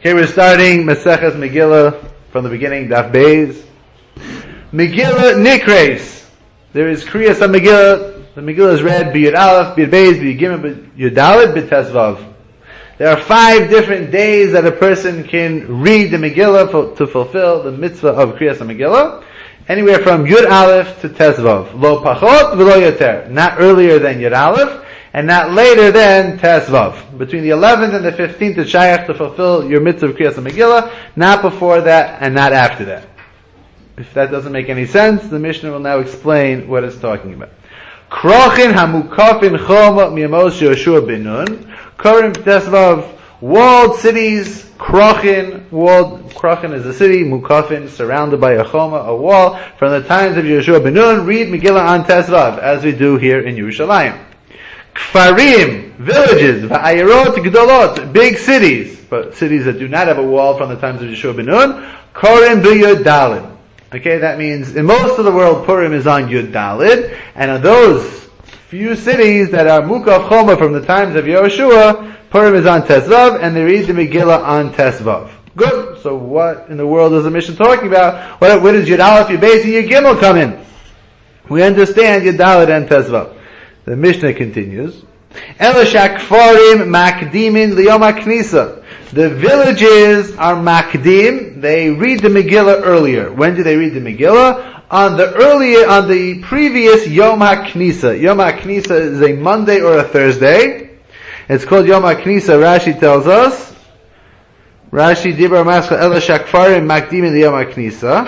Okay, we're starting Maseches Megillah from the beginning, Daf Beis. Megillah Nikres. There is Kriyas on Megillah. The Megillah is read B'Yud Aleph, B'Yud Beis, B'Yud Gimel, B'Yud Dalet, B'Yud Tesvav. There are 5 different days that a person can read the Megillah to fulfill the mitzvah of Kriyas on Megillah. Anywhere from Yud Aleph to Tesvav. Lo Pachot v'lo Yoter. Not earlier than Yud Aleph, and not later than Tesvav. Between the 11th and the 15th, it's shayach to fulfill your mitzvah of Kriyas Megillah, not before that and not after that. If that doesn't make any sense, the Mishnah will now explain what it's talking about. Krochin hamukafin choma miyamos Yoshua bin Nun. Korim Tesvav, walled cities. Krochin is a city, mukafin, surrounded by a choma, a wall, from the times of Yoshua bin Nun. Read Megillah on Tesvav, as we do here in Yerushalayim. Kfarim, villages, va'ayirot gdolot, big cities, but cities that do not have a wall from the times of Yeshua ben Nun, Korim b'Yud Daled. Okay, that means in most of the world Purim is on Yud Daled, and on those few cities that are Mukaf Choma from the times of Yehoshua, Purim is on Tesvav, and they read the Megillah on Tesvav. Good. So what in the world is the Mishnah talking about? Where does Yud Aleph, Yud Beis, and Yud Gimel come in? We understand Yud Daled and Tesvav. The Mishnah continues. Elashak Kfarim Makdimin Liyom HaKnisa. The villages are Makdim. They read the Megillah earlier. When do they read the Megillah? On the previous Yom HaKnisa. Yom HaKnisa is a Monday or a Thursday. It's called Yom HaKnisa. Rashi tells us. Rashi Dibar Maschal Elashak Kfarim Makdimin Liyom HaKnisa.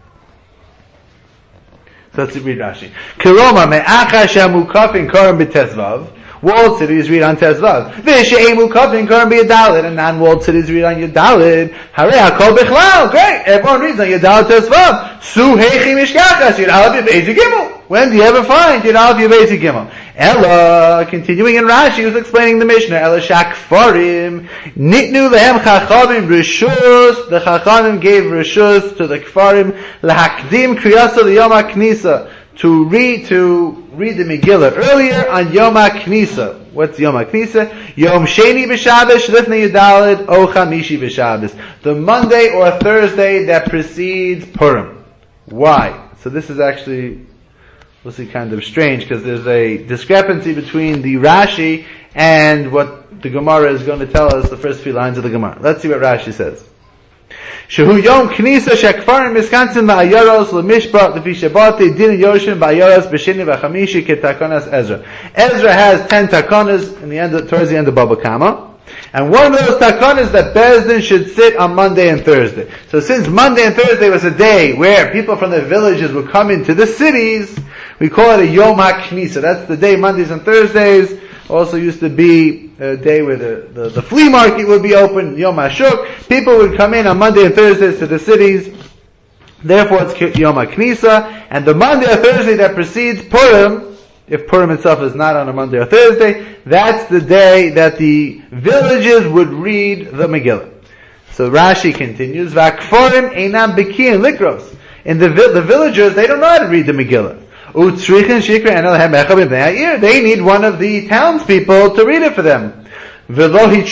So let's read Rashi. Kiroma me'acha she'amukafin korim b'tezvav. Walled cities read on Tezvav. V'she'emukafin korim b'yadalit. And non-walled cities read on Yadalit. Harei hakol bichlal. Great. Everyone reads on Yadalit Tezvav. Su heichi mishkachas. Yadalit Yud Gimel. When do you ever find Yadalit Yud Gimel? Ella, continuing in Rashi, who's explaining the Mishnah. Ella shakfarim. Nitnu lehem chachamim rishus. The chachamim gave rishus to the kfarim. Lahakdim kriyasa liyom HaKnisa. To read the Megillah earlier on Yom HaKnisa. What's Yom HaKnisa? Yom Sheni b'Shabbos, Lifnei Yudalid, O Chamishi b'Shabbos. The Monday or Thursday that precedes Purim. Why? So this is actually, we'll see, kind of strange, because there's a discrepancy between the Rashi and what the Gemara is going to tell us, the first few lines of the Gemara. Let's see what Rashi says. Shehu Yom Knisa Shekfarim Miskansin Ba'ayaros L'Mishpat L'Fi Shabati Din Yoshim Ba'ayaros B'Shini V'Chamishi Ketakanas Ezra. Ezra has 10 takanas towards the end of Baba Kama. And one of those takanas that Bezdin should sit on Monday and Thursday. So since Monday and Thursday was a day where people from the villages would come into the cities, we call it a Yom HaKnisa. That's the day Mondays and Thursdays. Also used to be a day where the flea market would be open, Yom HaShuk. People would come in on Monday and Thursdays to the cities. Therefore it's Yom HaKnisa. And the Monday or Thursday that precedes Purim, if Purim itself is not on a Monday or Thursday, that's the day that the villages would read the Megillah. So Rashi continues, V'akforim einam bekiyin likros. In the villagers, they don't know how to read the Megillah. They need one of the townspeople to read it for them. The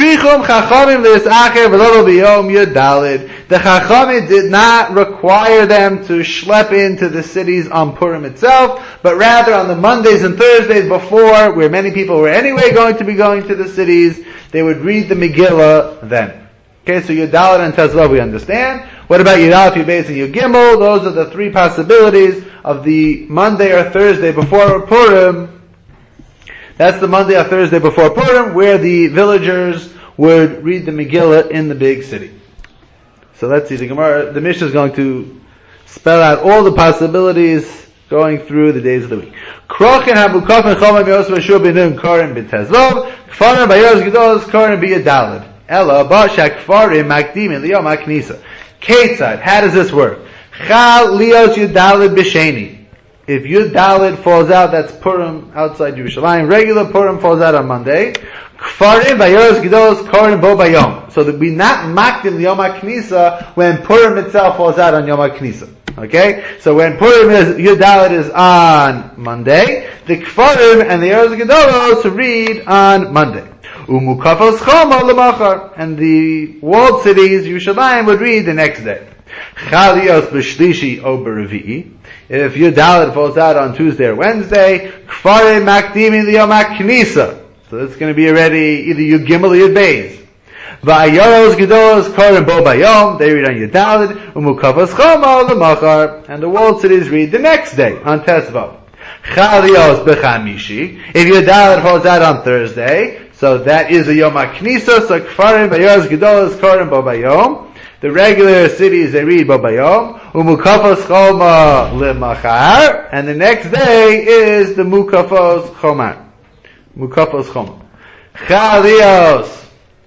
Chachamim did not require them to schlep into the cities on Purim itself, but rather on the Mondays and Thursdays before, where many people were anyway going to be going to the cities, they would read the Megillah then. Okay, so Yud Daled and Tesvav we understand. What about Yud Aleph, Yud Beis, and Yud Gimel? Those are the 3 possibilities of the Monday or Thursday before Purim. That's the Monday or Thursday before Purim, where the villagers would read the Megillah in the big city. So let's see, the Mishnah is going to spell out all the possibilities going through the days of the week. Krochin habukafin chomam yosef v'shur b'nun korim b'tezvav, kfarim b'yoros gedolos korim b'yud daled. Ella ba'shak kfarim makdimin liyom HaKnisa. Ketzad, how does this work? Chal lios Yud Daled b'sheni. If Yud Daled falls out, that's Purim outside Yerushalayim. Regular Purim falls out on Monday. Kfarim v'yoros gedolos korim bo bayom. So that we not makdim Yom HaKnisa when Purim itself falls out on Yom HaKnisa. Okay? So when Purim Yud Daled is on Monday, the Kfarim and the Yoros gedolos read on Monday. Umukafos choma lemachar. And the walled cities, Yerushalayim, would read the next day. Chalios b'shlishi o b'revi'i. If Yud Dalet falls out on Tuesday or Wednesday, Kfarei makdimin liyom ha'knisa. So it's going to be already either Yud Gimel or Yud Beis. Va'ayoros gedolos korim bo bayom. They read on Yud Dalet. Umukafos choma lemachar. And the walled cities read the next day on Tesvav. Chalios b'chamishi. If Yud Dalet falls out on Thursday, so that is a Yom HaKnisa. So Kfarim va'ayoros gedolos korim bo bayom. The regular cities, they read bo bayom. Umukafos choma lemachar. And the next day is the Mukafos chomar. Mukafos choma. Chalios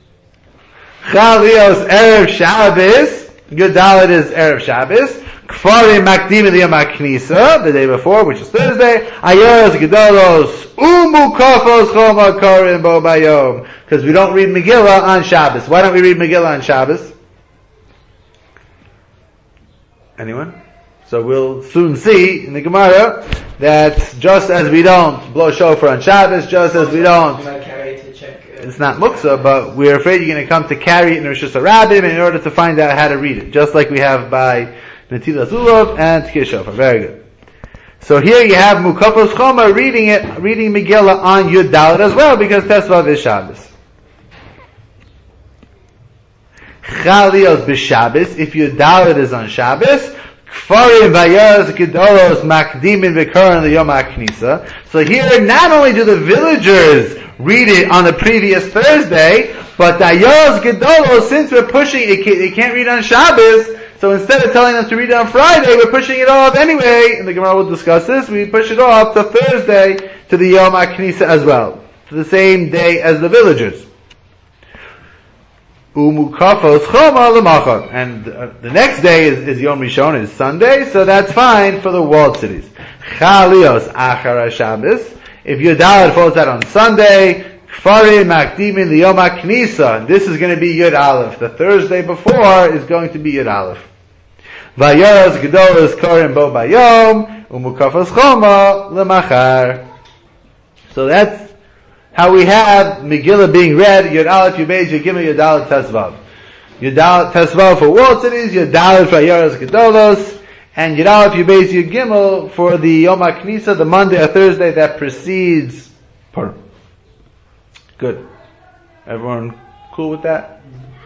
Erev Shabbos. Yud Dalet is Erev Shabbos. Kfarim makdim liyom ha'knisa, the day before, which is Thursday. Ayoros gedolos umukafos choma korim bo bayom. Because we don't read Megillah on Shabbos. Why don't we read Megillah on Shabbos? Anyone? So we'll soon see in the Gemara that just as we don't blow shofar on Shabbos, just as we don't, it's not muksa, but we're afraid you're going to come to carry it in Rosh Hashanah in order to find out how to read it, just like we have by Netilas Lulav and Tkir Shofar. Very good. So here you have Mukafos Choma reading Megillah on Yud Dalet as well, because Tesvav is Shabbos. Chalios b'Shabbos, if Yud Dalet is on Shabbos, Kfarim vayaz gedolos makdimin v'korin liyom ha'knisa. So here, not only do the villagers read it on the previous Thursday, but Dayos Gedolos, since we're pushing it, they can't read on Shabbos, so instead of telling them to read it on Friday, we're pushing it off anyway, and the Gemara will discuss this, we push it off to Thursday, to the Yom HaKnisa as well, to the same day as the villagers. Umukafos choma lemachar. And the next day is Yom Rishon, is Sunday, so that's fine for the walled cities. Chalios achar Shabbos. If Yud Dalet falls out on Sunday, Kfarim makdimin liyom ha'knisa. This is going to be Yud Aleph. The Thursday before is going to be Yud Aleph. Vayoros gedolos korim bo bayom umukafos choma lemachar. So that's how we have Megillah being read, Yud Aleph, Yud Beis, Yud Gimel, Yud Dalet, Tesvav. Yud Dalet, Tesvav for walled cities, Yud Dalet for Vayoros gedolos, and Yud Aleph, Yud Beis, Yud Gimel for the Yom HaKnisa, the Monday or Thursday that precedes Purim. Good. Everyone cool with that?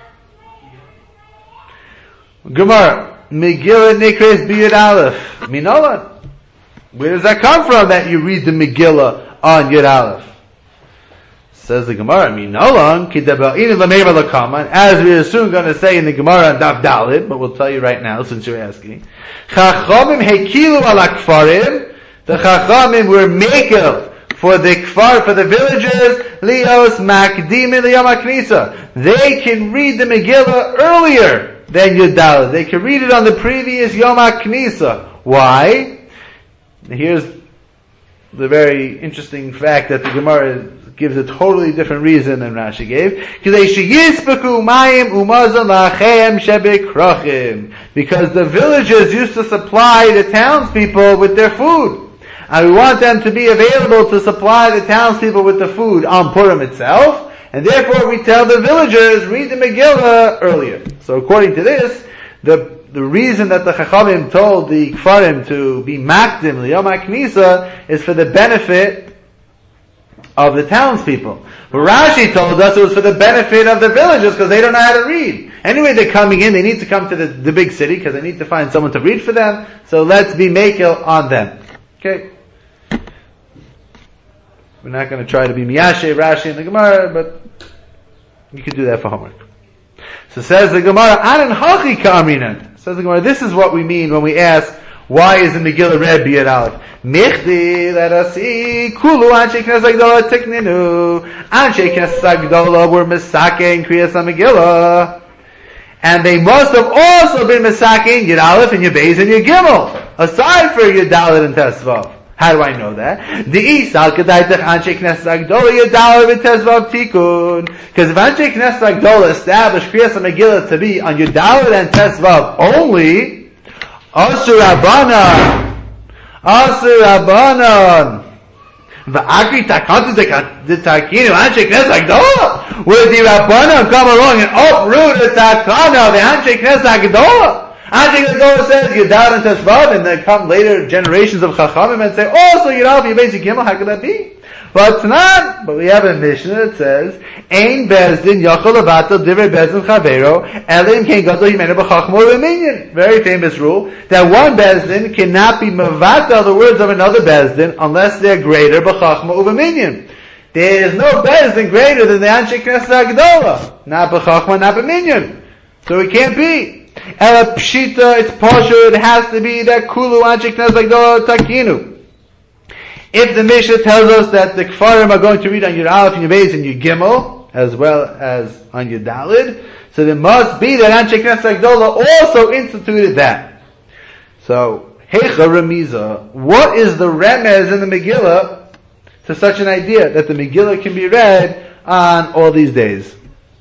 Gemara, Megillah Nikres B'Yud Aleph. Minolan. Where does that come from that you read the Megillah on Yud Aleph? Says the Gemara, Minolan, Kidaba'inu Lameva Lakaman, as we are soon going to say in the Gemara on Daf Dalid, but we'll tell you right now since you're asking. Chachamim Hekilu ala Kfarim. The Chachamim were makel for the Kfar, for the villagers, Lios Makdimin Liyom HaKnisa. They can read the Megillah earlier than Yud Dalet. They can read it on the previous Yom HaKnisa. Why? Here's the very interesting fact that the Gemara gives a totally different reason than Rashi gave. Because the villagers used to supply the townspeople with their food. And we want them to be available to supply the townspeople with the food on Purim itself. And therefore we tell the villagers, read the Megillah earlier. So according to this, the reason that the Chachamim told the Kfarim to be makdim liyom ha'knisa is for the benefit of the townspeople. But Rashi told us it was for the benefit of the villagers because they don't know how to read. Anyway, they're coming in, they need to come to the big city because they need to find someone to read for them. So let's be makel on them. Okay? We're not going to try to be Miyashe, Rashi, and the Gemara, but you can do that for homework. So says the Gemara, Anan Hachi Ka'aminan. Says the Gemara, this is what we mean when we ask, why is the Megillah read B'Yud Aleph? Michdi, let us see, Kulu Anshe Knesset Agdola Tikninu. Anshe Knesset Agdola were Mesake and Kriyas HaMegillah. And they must have also been Mesake in Yud Aleph and Yud Beis and Yud Gimel, aside for Yud Dalet and Tesvav. How do I know that? Because if Anshe Knesset Agdola established Kriyas HaMegillah to be on Yud Dalet and Tesvav only, Asur Rabbanan, V'akri takantu the takinu anshe knesset hagdola. Where the Rabbanan come along and uproot the takana, the anshe knesset hagdola. Anshe hagdola says Yudal and Tesvav, and then come later generations of Chachamim and say, oh, so Yudal Yibezi Gimel, how could that be? But it's not. But we have a Mishnah that says, Ein bezdin yachol levatel divrei bezdin chavero elim kein gadol himenu b'chachmo v'minyan. Very famous rule that one bezdin cannot be mevatel the words of another bezdin unless they're greater b'chachmo v'minyan. There is no bezdin greater than the Anshe Knesset Hagdola, not b'chachma, not b'minyan. So it can't be. Ela pshita, it's posher. It has to be that kulu Anshe Knesset Hagdola takinu. If the Mishnah tells us that the Kfarim are going to read on your Aleph and your Beis and your Gimel, as well as on your Dalid, so there must be that Anshe Knesset Hagdola also instituted that. So, Heicha Remiza, what is the remez in the Megillah to such an idea that the Megillah can be read on all these days?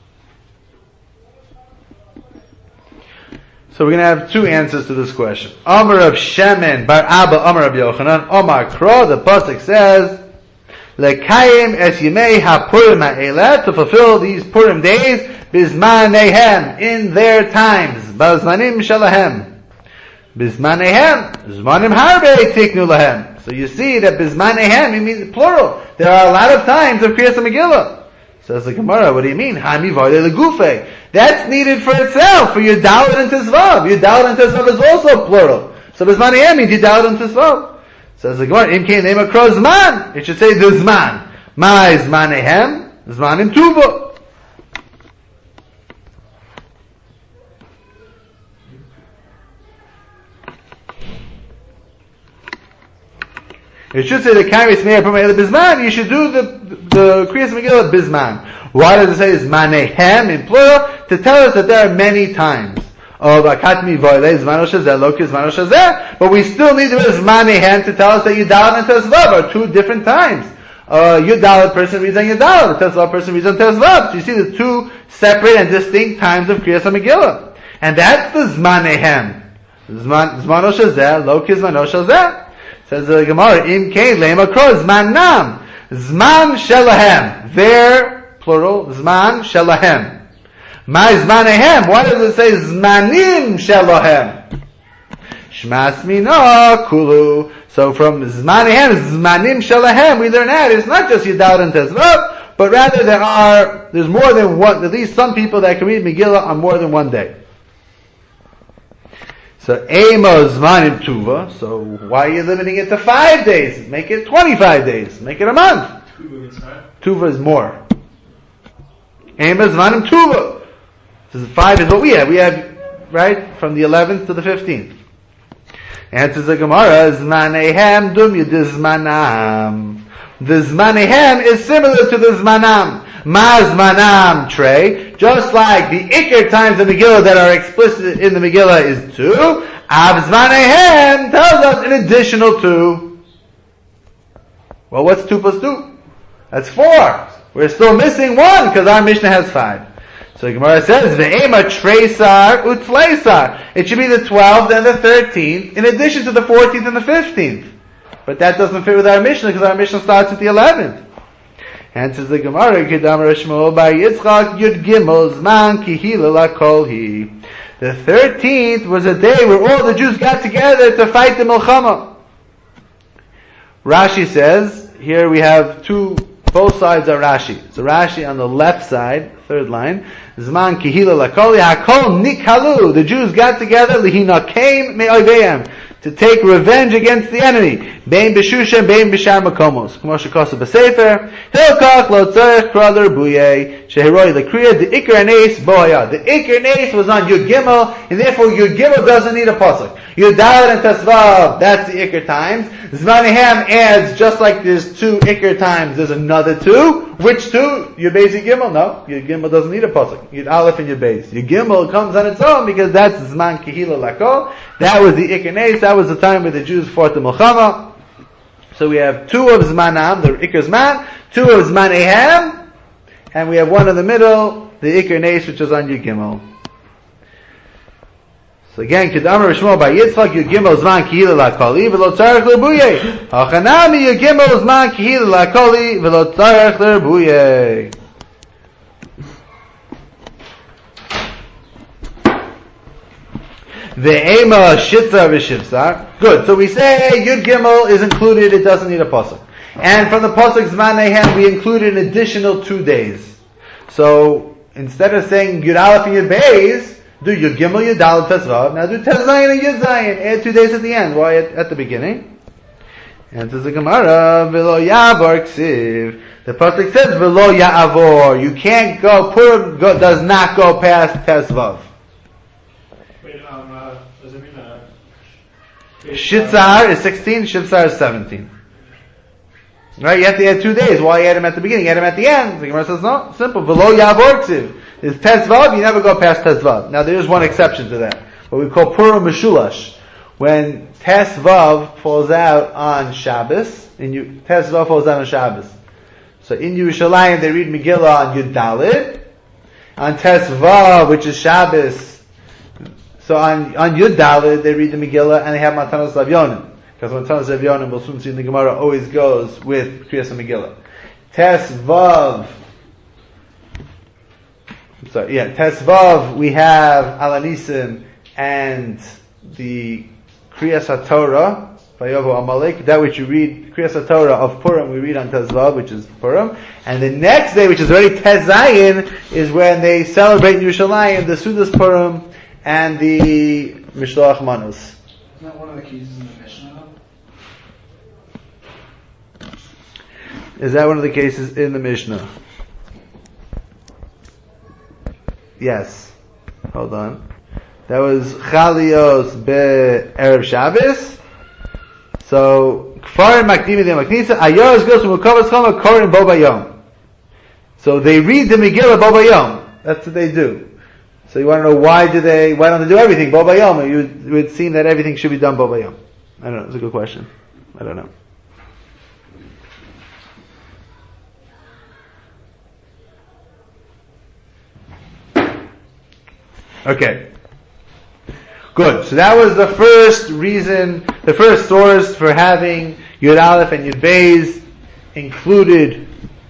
So we're going to have two answers to this question. Amar of Shemen bar Abba Amar of Yochanan Omar Kro, the pasuk says, Lekayim es yimei ha-Purim ha'elet, to fulfill these Purim days, bizmanehem, in their times, bazmanim shalahem. Bizmanehem, zmanim harbe tiknu lahem. So you see that bizmanehem, it means plural. There are a lot of times of Kriyas HaMegillah. Says the Gemara, what do you mean? Hami vayde legufe. That's needed for itself, for your Daled and Tezvav. Your Daled and Tezvav is also plural. So bizmanehem means your Daled and Tezvav. Says the Gemara, im kein name across zman. It should say the zman. Ma zmanehem, zmanim tuva. It should say the Kairis Meir from Bizman. You should do the Kriyas Megillah Bizman. Why does it say Zmanehem in plural? To tell us that there are many times of Akatmi Voile, Zmano Shazeh, Loki Zmano Shazeh, but we still need the word Zmanehem to tell us that Yudal and Tezvav are two different times. Yudal person reads on Yudal, the Tezvav person reads on Tezvav. So you see the two separate and distinct times of Kriyas Megillah. And that's the Zmanehem. Zmano Shazeh, Loki Zmano Shazeh. Says the Gemara, Im Kein Lema Kro Zmanam, Zman Shelahem. Their, plural, Zman Shelahem. My Zmanehem, why does it say Zmanim Shelahem? Shmas Mina Kulu. So from Zmanehem, Zmanim Shelahem, we learn out, it's not just Yudal and Tezvav, but rather there's more than one, at least some people that can read Megillah on more than one day. So, Ema Zmanim Tuva, so why are you limiting it to 5 days? Make it 25 days. Make it a month. Tuva is more. Ema Zmanim Tuva. So 5 is what we have. We have, right, from the 11th to the 15th. Answers the Gemara, Zmanehem Dum Yudizmanam. The Zmanehem is similar to the Zmanam. Ma Zmanam Trey. Just like the Iker times in the Megillah that are explicit in the Megillah is 2, Av Zmanehem tells us an additional 2. Well, what's 2 plus 2? That's 4. We're still missing 1 because our Mishnah has 5. So the Gemara says, Ve'ema Treisar Utfleisar. It should be the 12th and the 13th in addition to the 14th and the 15th. But that doesn't fit with our Mishnah because our Mishnah starts at the 11th. Answers the Gemara, Kedam Rishmo by Yitzchak Yud Gimel Zman Kihila Lakolhi. The 13th was a day where all the Jews got together to fight the Milchama. Rashi says, here we have both sides are Rashi. So Rashi on the left side, third line, Zman Kihila Lakolhi, Hakol Nikalu. The Jews got together, Lihina came Me'oiveim, to take revenge against the enemy. Bein b'shusha, bein b'shar makomos. K'mo shekosu b'sefer. Hilkach lo tzarech kraler buye. Sheheroi l'kriya, the ikar nes boya. The ikar nes was on Yud Gimel, and therefore Yud Gimel doesn't need a pasuk. Yud Daled and Tesvav, that's the ikar times. Zmanehem adds, just like there's 2 ikar times, there's another 2. Which 2? Yud Beis Yud Gimel? No. Yud Gimel doesn't need a pasuk. Yud Aleph and Yud Beis. Yud Gimel comes on its own because that's Zman Kihila Lakol. That was the ikar nes. That was the time where the Jews fought the Milchama. So we have 2 of Zmanam, the Iker Zman, 2 of Zmanehem, and we have 1 in the middle, the Iker Nes, which is on Yud Gimel. So again, Kedamar Rishmo by Yitzchak, Yud Gimel Zman Kihila Lakoli, V'lo Tzarech L'Buye. Hachanami Yud Gimel Zman Kihila Lakoli, V'lo Tzarech L'Buye. Ve'ema Shitza V'Shivsar. Good. So we say Yud Gimel is included, it doesn't need a pasuk. And from the pasuk Zman Nehem, we included an additional 2 days. So instead of saying Yud Aleph and Yud Beis, do Yud Gimel, Yud Dalet, Tezvav. Now do Tez Zayin and Yud Zayin. Add 2 days at the end. Why at the beginning? And says the Gemara, V'lo Yavor Ksiv. The pasuk says V'lo Ya'avor. You can't go. Purim does not go past Tezvav. Wait, does it mean Shitzar is 16. Shivsar is 17. Right? You have to add 2 days. Why add him at the beginning? Add him at the end. The Gemara says no. Simple. V'lo Yavor Ksiv. Is Tezvav, you never go past Tezvav. Now there is one exception to that. What we call Purim Meshulash. When Tezvav falls out on Shabbos, Tezvav falls out on Shabbos. So in Yerushalayim they read Megillah on Yud Daled. On Tezvav, which is Shabbos, so on Yud Daled they read the Megillah and they have Matanos Lavyonim. Because Matanos Lavyonim, we'll soon see in the Gemara, always goes with Kriyas Megillah. Tezvav, Tezvav, we have Alanisim and the Kriyas HaTorah, Vayovo Amalek, that which you read, Kriyas HaTorah of Purim, we read on Tezvav, which is Purim. And the next day, which is already Tez Zayin, is when they celebrate in Yerushalayim, the Sudas Purim and the Mishloach Manos. Isn't that one of the keys in the Mishnah? Is that one of the cases in the Mishnah? Yes. Hold on. That was Chalios be'erev Shabbos. So, Kfarim Makdimi de Maknisa, Ayoros goes from Mukavas Chama, Korin Bo Bayom. So they read the Megillah Bo Bayom. That's what they do. So you want to know why don't they do everything Bo Bayom? It would seem that everything should be done Bo Bayom. I don't know, it's a good question. I don't know. Okay. Good. So that was the first reason, the first source for having Yud Aleph and Yud Beis included.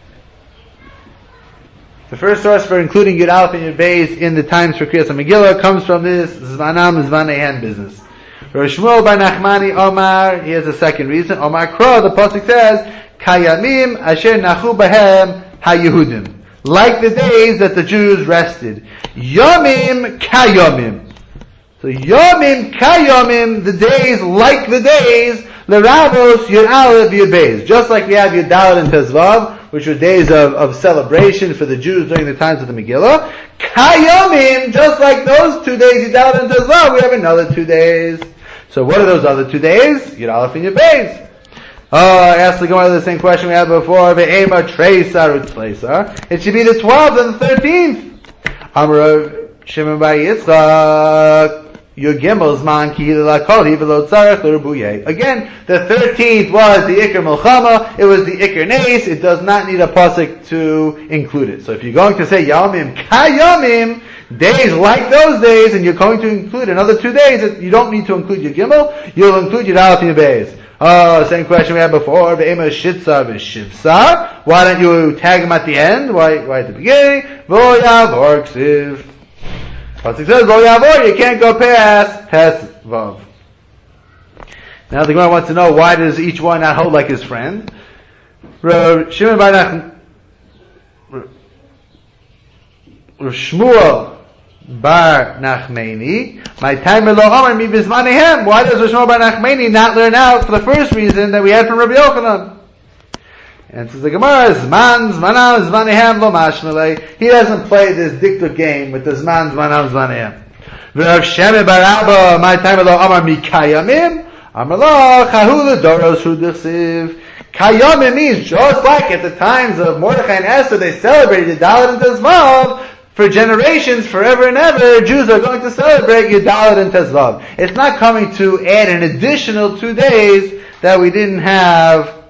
The first source for including Yud Aleph and Yud Beis in the times for Kriyas HaMegillah comes from this Zmanam Zmaneihan business. Rosh Shmuel bar Nachmani Omar, here's the second reason. Omar Kro, the pasuk says, Kayamim asher nachu bahem ha-Yehudim. Like the days that the Jews rested. Yomim kayomim. So Yomim kayomim, the days like the days, L'Ravos Yud Aleph Yud Beis. Just like we have Yud Daled and Tezvav, which were days of celebration for the Jews during the times of the Megillah. Kayomim, just like those 2 days Yud Daled and Tezvav, we have another 2 days. So what are those other 2 days? Yud Aleph and Yud Beis. I asked the Gemara the same question we had before. Ve'ema treisar u'tleisar. It should be the 12th and the 13th. Amar Shimon bar Yitzchak. Yud Gimel Zman Kihila Lakoli V'lo Tzarech L'Rubuye. Again, the 13th was the Iker Milchama. It was the Iker Neis. It does not need a pasuk to include it. So if you're going to say Yomim Kayomim, days like those days, and you're going to include another 2 days, you don't need to include Yud Gimel. You'll include Yud Aleph and Yud Beis. Same question we had before. Ve'ema Shitza v'Shivsa. Why don't you tag them at the end? Why at the beginning? V'lo Yavor Ksiv. Pasuk says V'lo Yavor. You can't go past Tezvav. Now the Gemara wants to know, why does each one not hold like his friend? Shimon bar Shmuel bar Nachmani. My time lo Amar mi bizmanehem. Why does Shmuel bar Nachmani not learn out for the first reason that we had from Rabbi Yochanan? And says the Gemara, Zmanam Zmanehem lo mashmalei. He doesn't play this diktur game with the Zmanam Zmanehem. V'Rav Shemi bar Abba, my time lo Amar mi kayamim. Amar lo chahu l'doros hu d'chsiv. Kayamim means just like at the times of Mordechai and Esther, they celebrated Dalet and Tezvav. For generations, forever and ever, Jews are going to celebrate Yud Daled and Tezvav. It's not coming to add an additional 2 days that we didn't have